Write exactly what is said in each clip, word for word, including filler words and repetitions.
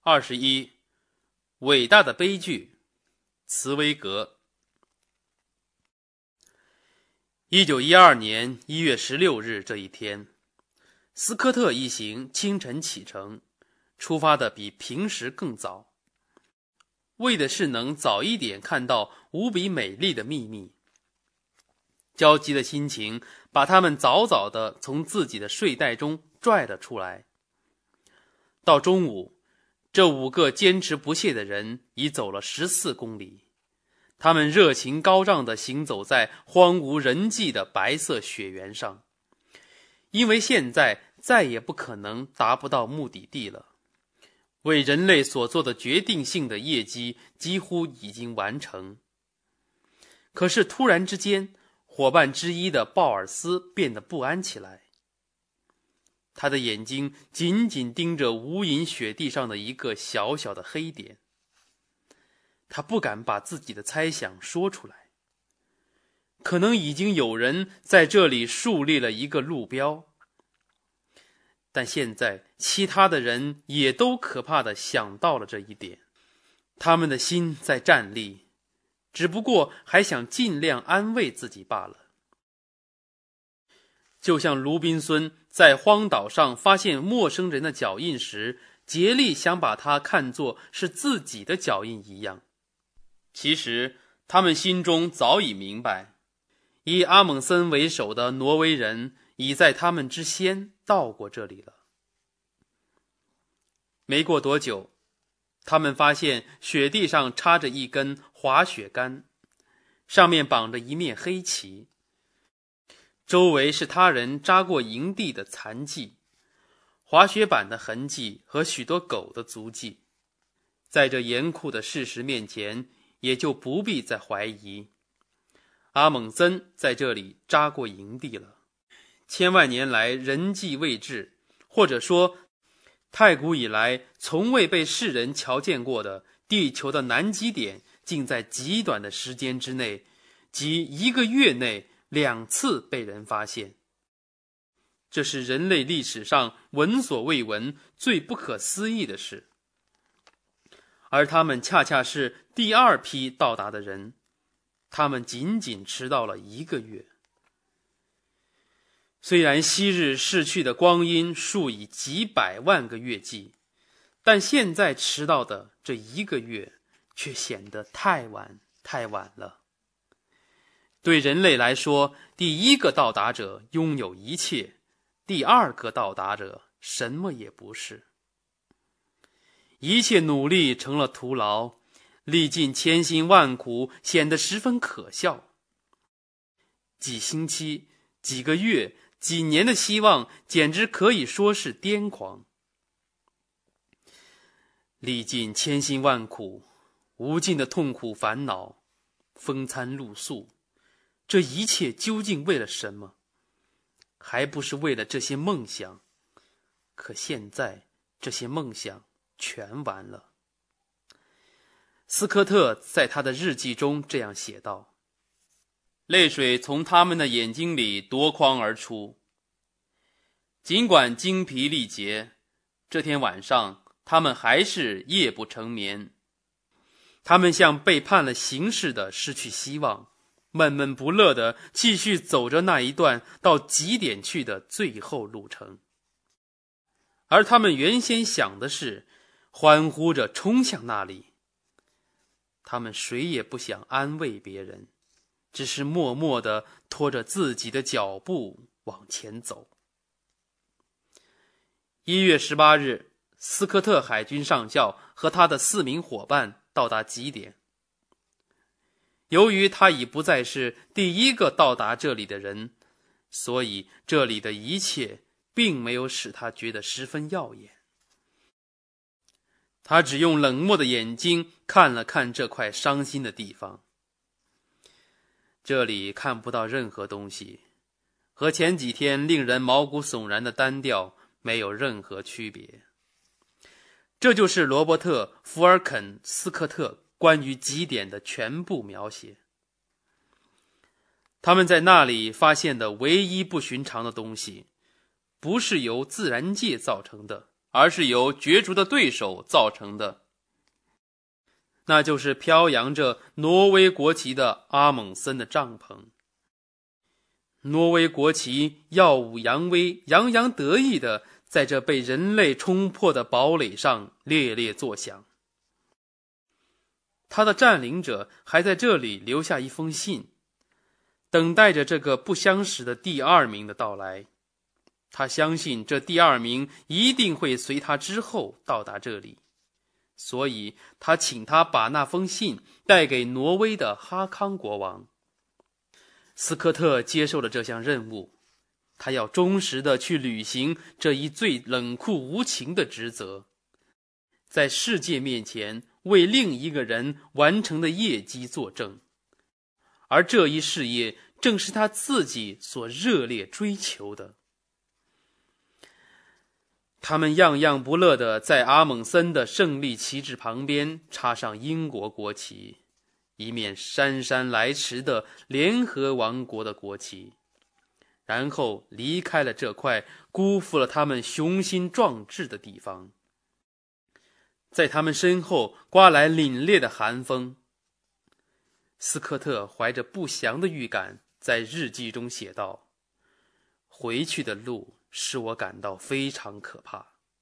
二十一，伟大的悲剧，茨威格。一九一二年一月十六日这一天，斯科特一行清晨启程，出发的比平时更早，为的是能早一点看到无比美丽的秘密。焦急的心情把他们早早地从自己的睡袋中拽了出来。到中午，这五个坚持不懈的人已走了十四公里，他们热情高涨地行走在荒无人迹的白色雪原上，因为现在再也不可能达不到目的地了。为人类所做的决定性的业绩几乎已经完成。可是突然之间，伙伴之一的鲍尔斯变得不安起来。他的眼睛紧紧盯着无垠雪地上的一个小小的黑点。他不敢把自己的猜想说出来。可能已经有人在这里树立了一个路标。但现在其他的人也都可怕地想到了这一点。他们的心在战栗，只不过还想尽量安慰自己罢了。就像卢宾孙在荒岛上发现陌生人的脚印时，竭力想把它看作是自己的脚印一样。其实他们心中早已明白，以阿蒙森为首的挪威人已在他们之先到过这里了。没过多久，他们发现雪地上插着一根滑雪杆，上面绑着一面黑旗，周围是他人扎过营地的残迹，滑雪板的痕迹和许多狗的足迹。在这严酷的事实面前，也就不必再怀疑，阿蒙森在这里扎过营地了。千万年来人迹未至，或者说太古以来从未被世人瞧见过的地球的南极点，竟在极短的时间之内，即一个月内两次被人发现。这是人类历史上闻所未闻、最不可思议的事。而他们恰恰是第二批到达的人，他们仅仅迟到了一个月。虽然昔日逝去的光阴数以几百万个月计，但现在迟到的这一个月却显得太晚太晚了。对人类来说，第一个到达者拥有一切，第二个到达者什么也不是。一切努力成了徒劳，历尽千辛万苦显得十分可笑。几星期、几个月、几年的希望简直可以说是癫狂。历尽千辛万苦，无尽的痛苦烦恼，风餐露宿，这一切究竟为了什么？还不是为了这些梦想。可现在这些梦想全完了。斯科特在他的日记中这样写道，泪水从他们的眼睛里夺眶而出。尽管精疲力竭，这天晚上他们还是夜不成眠。他们像被判了刑似的失去希望，闷闷不乐地继续走着那一段到极点去的最后路程。而他们原先想的是欢呼着冲向那里。他们谁也不想安慰别人，只是默默地拖着自己的脚步往前走。一月十八日，斯科特海军上校和他的四名伙伴到达极点。由于他已不再是第一个到达这里的人，所以这里的一切并没有使他觉得十分耀眼。他只用冷漠的眼睛看了看这块伤心的地方。这里看不到任何东西，和前几天令人毛骨悚然的单调没有任何区别。这就是罗伯特·福尔肯斯科特关于极点的全部描写。他们在那里发现的唯一不寻常的东西，不是由自然界造成的， 而是由角逐的对手造成的，那就是飘扬着挪威国旗的阿蒙森的帐篷。挪威国旗耀武扬威，洋洋得意地在这被人类冲破的堡垒上猎猎作响。他的占领者还在这里留下一封信，等待着这个不相识的第二名的到来。他相信这第二名一定会随他之后到达这里，所以他请他把那封信带给挪威的哈康国王。斯科特接受了这项任务，他要忠实地去履行这一最冷酷无情的职责，在世界面前为另一个人完成的业绩作证，而这一事业正是他自己所热烈追求的。他们样样不乐地在阿蒙森的胜利旗帜旁边插上英国国旗，一面姗姗来迟的联合王国的国旗，然后离开了这块辜负了他们雄心壮志的地方。在他们身后刮来凛冽的寒风。斯科特怀着不祥的预感在日记中写道：回去的路使我感到非常可怕。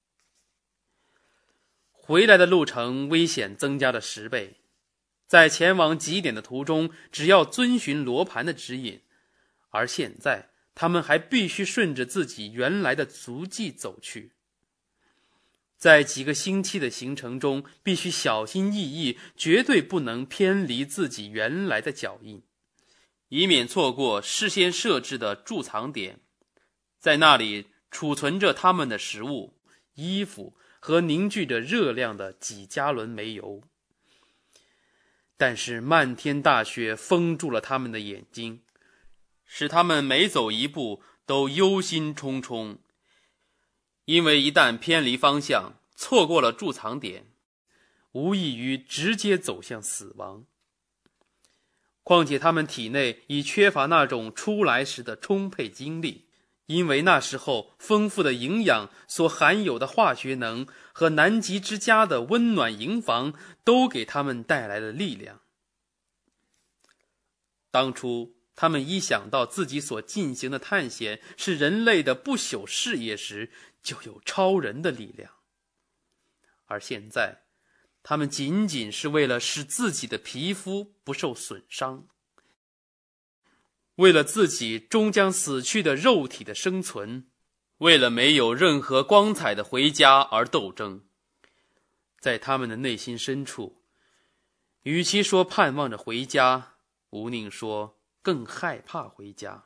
回来的路程危险增加了十倍，在前往极点的途中只要遵循罗盘的指引，而现在他们还必须顺着自己原来的足迹走去。在几个星期的行程中必须小心翼翼，绝对不能偏离自己原来的脚印，以免错过事先设置的贮藏点，在那里储存着他们的食物、衣服和凝聚着热量的几加仑煤油。但是漫天大雪封住了他们的眼睛，使他们每走一步都忧心忡忡，因为一旦偏离方向，错过了贮藏点，无异于直接走向死亡。况且他们体内已缺乏那种出来时的充沛精力，因为那时候丰富的营养所含有的化学能和南极之家的温暖营房都给他们带来了力量。当初他们一想到自己所进行的探险是人类的不朽事业时，就有超人的力量。而现在他们仅仅是为了使自己的皮肤不受损伤，为了自己终将死去的肉体的生存，为了没有任何光彩的回家而斗争。在他们的内心深处，与其说盼望着回家，无宁说更害怕回家。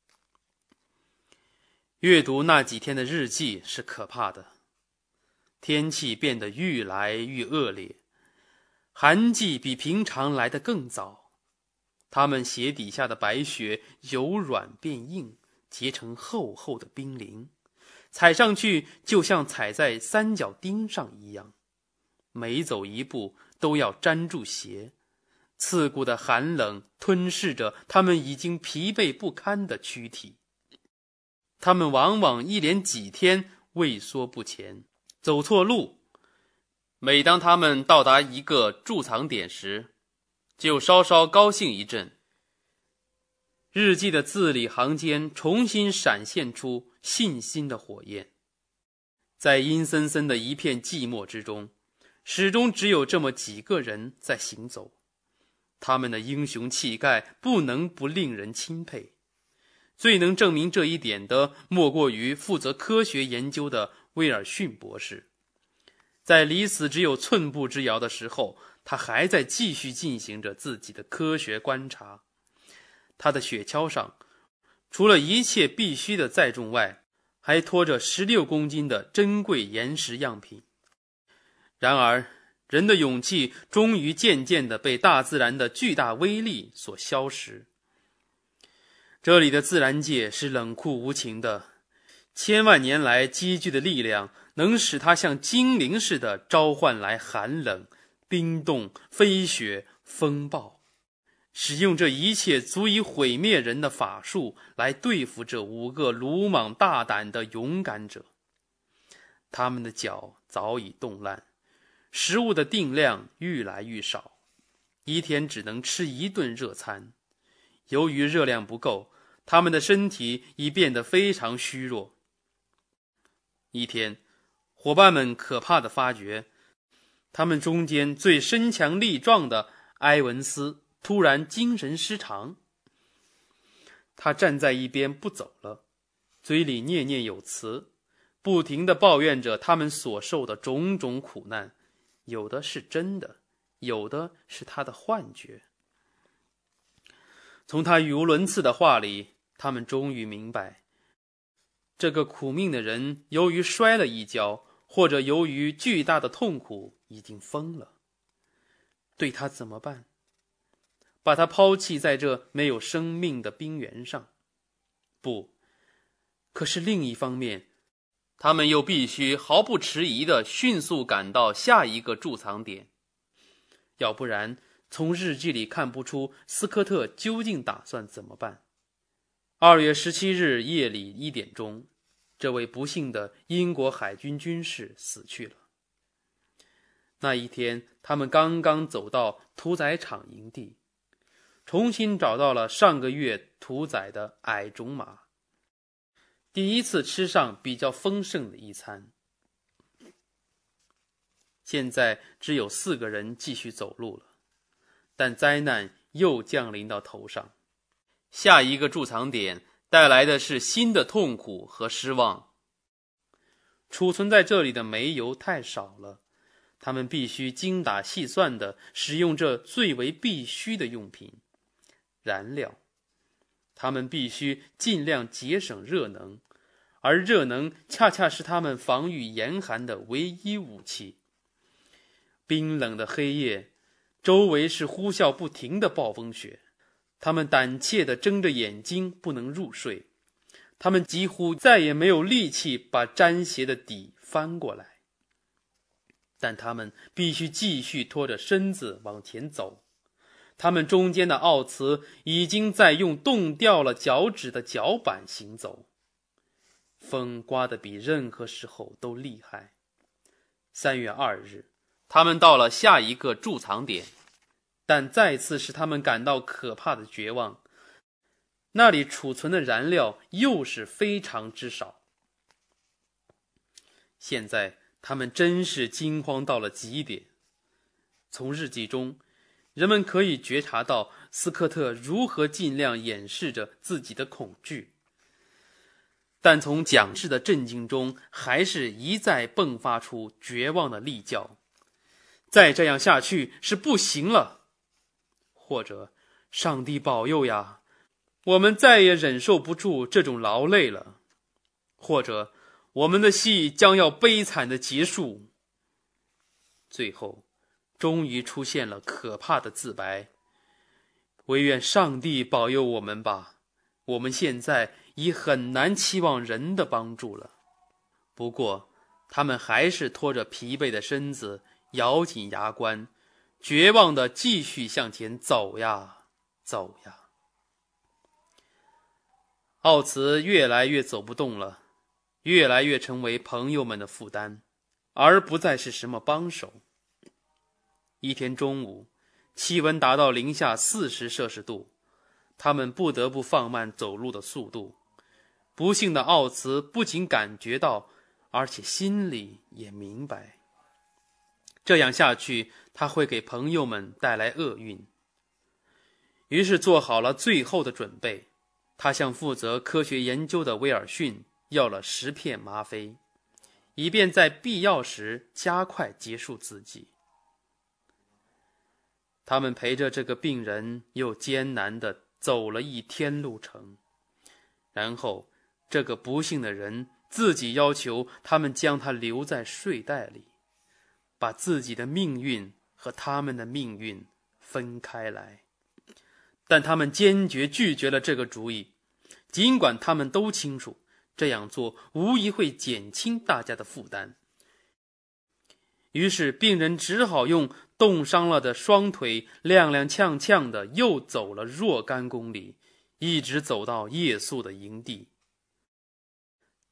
阅读那几天的日记是可怕的，天气变得愈来愈恶劣，寒季比平常来得更早。他们鞋底下的白雪由软变硬，结成厚厚的冰凌，踩上去就像踩在三角钉上一样，每走一步都要粘住鞋。刺骨的寒冷吞噬着他们已经疲惫不堪的躯体，他们往往一连几天畏缩不前，走错路。每当他们到达一个贮藏点时，就稍稍高兴一阵。日记的字里行间重新闪现出信心的火焰。在阴森森的一片寂寞之中，始终只有这么几个人在行走，他们的英雄气概不能不令人钦佩。最能证明这一点的，莫过于负责科学研究的威尔逊博士。在离死只有寸步之遥的时候，他还在继续进行着自己的科学观察。他的雪橇上，除了一切必须的载重外，还拖着十六公斤的珍贵岩石样品。然而，人的勇气终于渐渐地被大自然的巨大威力所消蚀。这里的自然界是冷酷无情的，千万年来积聚的力量能使它像精灵似的召唤来寒冷、冰冻、飞雪、风暴，使用这一切足以毁灭人的法术来对付这五个鲁莽大胆的勇敢者。 他们的脚早已冻烂，食物的定量愈来愈少，一天只能吃一顿热餐。由于热量不够，他们的身体已变得非常虚弱。一天，伙伴们可怕地发觉，他们中间最身强力壮的埃文斯突然精神失常。他站在一边不走了，嘴里念念有词，不停地抱怨着他们所受的种种苦难，有的是真的，有的是他的幻觉。从他语无伦次的话里，他们终于明白，这个苦命的人由于摔了一跤，或者由于巨大的痛苦已经疯了。对他怎么办？把他抛弃在这没有生命的冰原上？不，可是另一方面，他们又必须毫不迟疑地迅速赶到下一个贮藏点，要不然从日记里看不出斯科特究竟打算怎么办。二月十七日夜里一点钟，这位不幸的英国海军军士死去了。那一天，他们刚刚走到屠宰场营地，重新找到了上个月屠宰的矮种马，第一次吃上比较丰盛的一餐。现在只有四个人继续走路了，但灾难又降临到头上。下一个贮藏点带来的是新的痛苦和失望。储存在这里的煤油太少了，他们必须精打细算地使用这最为必须的用品——燃料。他们必须尽量节省热能，而热能恰恰是他们防御严寒的唯一武器。冰冷的黑夜，周围是呼啸不停的暴风雪，他们胆怯地睁着眼睛不能入睡，他们几乎再也没有力气把毡鞋的底翻过来，但他们必须继续拖着身子往前走。他们中间的奥茨已经在用冻掉了脚趾的脚板行走。风刮得比任何时候都厉害。三月二日，他们到了下一个贮藏点，但再次使他们感到可怕的绝望。那里储存的燃料又是非常之少。现在他们真是惊慌到了极点。从日记中，人们可以觉察到斯科特如何尽量掩饰着自己的恐惧，但从讲事的震惊中，还是一再迸发出绝望的厉叫：再这样下去是不行了，或者上帝保佑呀，我们再也忍受不住这种劳累了，或者我们的戏将要悲惨的结束。最后终于出现了可怕的自白：唯愿上帝保佑我们吧，我们现在已很难期望人的帮助了。不过他们还是拖着疲惫的身子，咬紧牙关，绝望地继续向前走呀走呀。奥茨越来越走不动了，越来越成为朋友们的负担，而不再是什么帮手。一天中午，气温达到零下四十摄氏度，他们不得不放慢走路的速度。不幸的奥茨不仅感觉到，而且心里也明白，这样下去他会给朋友们带来厄运。于是做好了最后的准备，他向负责科学研究的威尔逊要了十片吗啡，以便在必要时加快结束自己。他们陪着这个病人又艰难地走了一天路程，然后这个不幸的人自己要求他们将他留在睡袋里，把自己的命运和他们的命运分开来。但他们坚决拒绝了这个主意，尽管他们都清楚这样做无疑会减轻大家的负担。于是病人只好用冻伤了的双腿踉踉跄跄的又走了若干公里，一直走到夜宿的营地。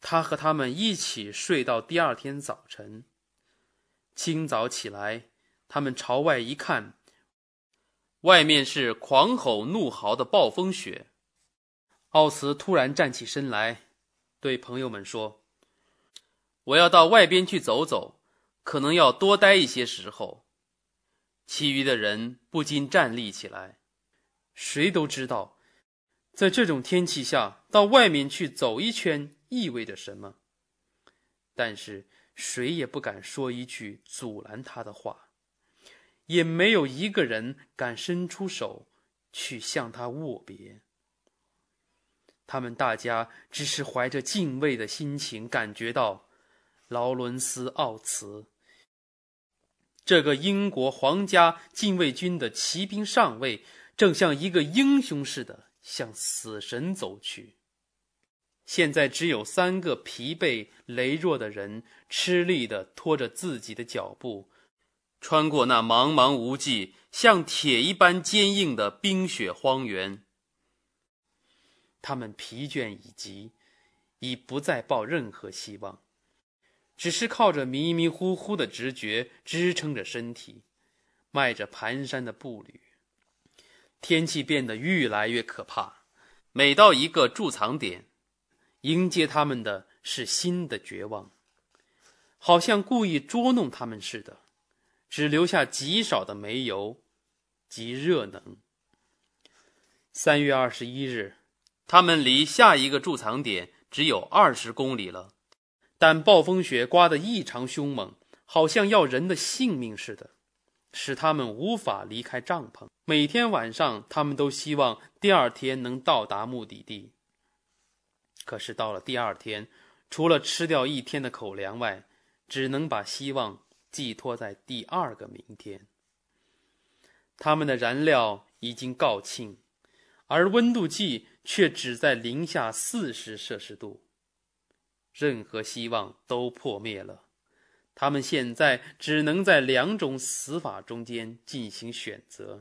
他和他们一起睡到第二天早晨。清早起来，他们朝外一看，外面是狂吼怒嚎的暴风雪。奥茨突然站起身来，对朋友们说：我要到外边去走走，可能要多待一些时候。其余的人不禁站立起来。谁都知道，在这种天气下到外面去走一圈意味着什么，但是谁也不敢说一句阻拦他的话，也没有一个人敢伸出手去向他握别。他们大家只是怀着敬畏的心情感觉到，劳伦斯·奥茨这个英国皇家禁卫军的骑兵上尉正像一个英雄似的向死神走去。现在只有三个疲惫羸弱的人吃力地拖着自己的脚步，穿过那茫茫无际像铁一般坚硬的冰雪荒原。他们疲倦已极，已不再抱任何希望，只是靠着迷迷糊糊的直觉支撑着身体，迈着蹒跚的步履。天气变得愈来越可怕，每到一个驻藏点，迎接他们的是新的绝望，好像故意捉弄他们似的，只留下极少的煤油及热能。三月二十一日，他们离下一个驻藏点只有二十公里了，但暴风雪刮得异常凶猛，好像要人的性命似的，使他们无法离开帐篷。每天晚上，他们都希望第二天能到达目的地。可是到了第二天，除了吃掉一天的口粮外，只能把希望寄托在第二个明天。他们的燃料已经告罄，而温度计却只在零下四十摄氏度。任何希望都破灭了，他们现在只能在两种死法中间进行选择：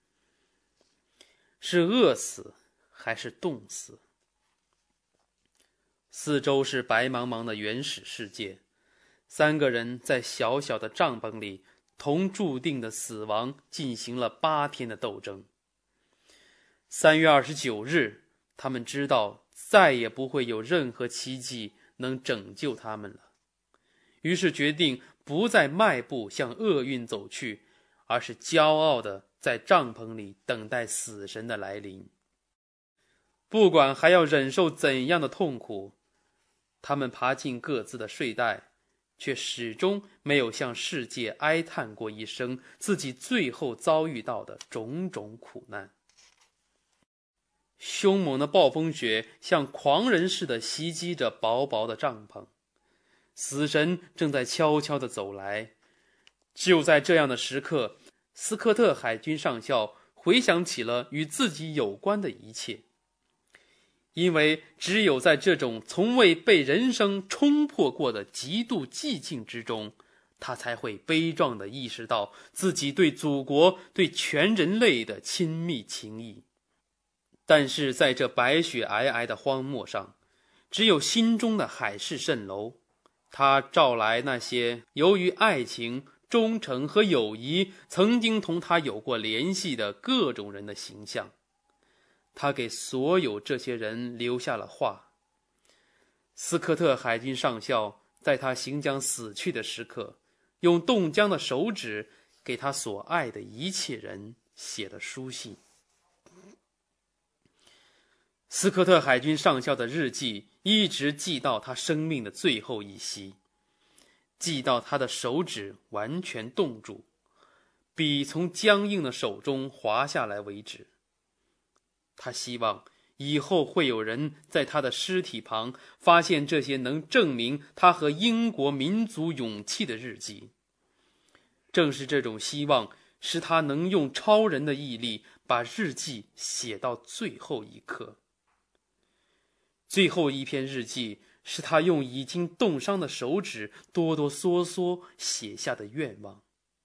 是饿死还是冻死。四周是白茫茫的原始世界，三个人在小小的帐篷里同注定的死亡进行了八天的斗争。三月二十九日，他们知道再也不会有任何奇迹能拯救他们了，于是决定不再迈步向厄运走去，而是骄傲地在帐篷里等待死神的来临。不管还要忍受怎样的痛苦，他们爬进各自的睡袋，却始终没有向世界哀叹过一声自己最后遭遇到的种种苦难。凶猛的暴风雪像狂人似的袭击着薄薄的帐篷，死神正在悄悄地走来。就在这样的时刻，斯科特海军上校回想起了与自己有关的一切，因为只有在这种从未被人生冲破过的极度寂静之中，他才会悲壮地意识到自己对祖国、对全人类的亲密情谊。但是在这白雪皑皑的荒漠上，只有心中的海市蜃楼。他召来那些由于爱情、忠诚和友谊曾经同他有过联系的各种人的形象。他给所有这些人留下了话。斯科特海军上校在他行将死去的时刻，用冻僵的手指给他所爱的一切人写了书信。斯科特海军上校的日记一直记到他生命的最后一息，记到他的手指完全冻住，笔从僵硬的手中滑下来为止。他希望以后会有人在他的尸体旁发现这些能证明他和英国民族勇气的日记。正是这种希望使他能用超人的毅力把日记写到最后一刻。最后一篇日记是他用已经冻伤的手指哆哆嗦嗦写下的愿望。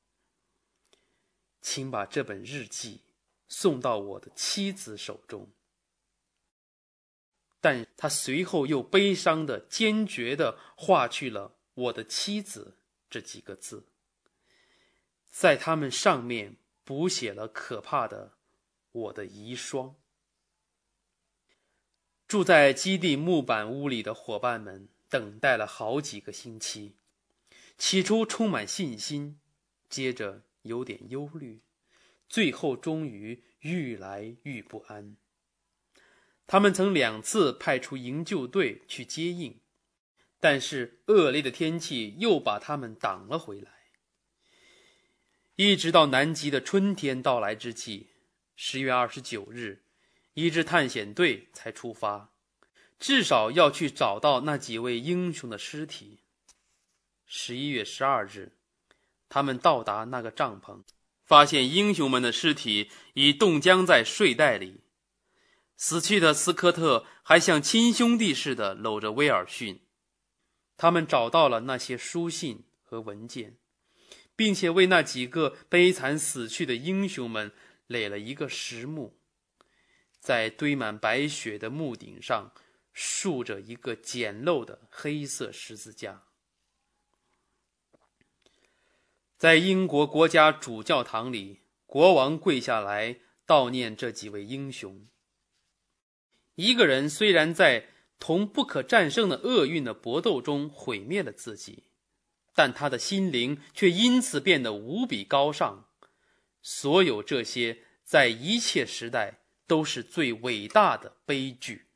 请把这本日记送到我的妻子手中。 但他随后又悲伤的、坚决的划去了“我的妻子”这几个字，在他们上面补写了可怕的“我的遗孀”。住在基地木板屋里的伙伴们等待了好几个星期，起初充满信心，接着有点忧虑，最后终于愈来愈不安。他们曾两次派出营救队去接应，但是恶劣的天气又把他们挡了回来。一直到南极的春天到来之际，十月二十九日，一支探险队才出发，至少要去找到那几位英雄的尸体。十一月十二日，他们到达那个帐篷，发现英雄们的尸体已冻僵在睡袋里。死去的斯科特还像亲兄弟似的搂着威尔逊。他们找到了那些书信和文件，并且为那几个悲惨死去的英雄们垒了一个石墓，在堆满白雪的墓顶上竖着一个简陋的黑色十字架。在英国国家主教堂里，国王跪下来悼念这几位英雄。一个人虽然在同不可战胜的厄运的搏斗中毁灭了自己，但他的心灵却因此变得无比高尚。所有这些在一切时代都是最伟大的悲剧。